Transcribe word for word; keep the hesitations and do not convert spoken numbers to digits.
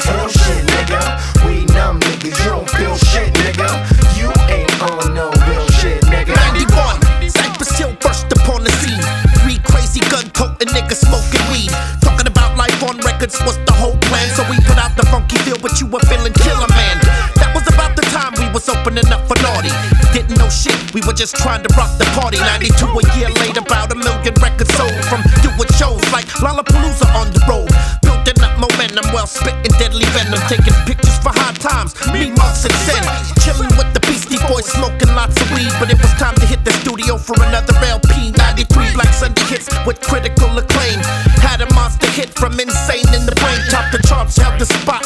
Real shit, nigga. We numb niggas, you don't feel shit, nigga. You ain't on no real shit, nigga. ninety-one, Cypress Hill burst upon the scene. Three crazy gun-toting niggas smoking weed. Talking about life on records was the whole plan. So we put out the funky feel, but you were feeling killer, man. That was about the time we was opening up for naughty. Didn't know shit, we were just trying to rock the party. ninety-two, a year later, about a million records sold. From doing shows like Lollapalooza on the road. Building up momentum while spitting deadly venom. Taking pictures for high times, me, Monks, and Zen. Chilling with the Beastie Boys, smoking lots of weed. But it was time to hit the studio for another L P. ninety-three Black Sunday hits with critical acclaim. Had a monster hit from in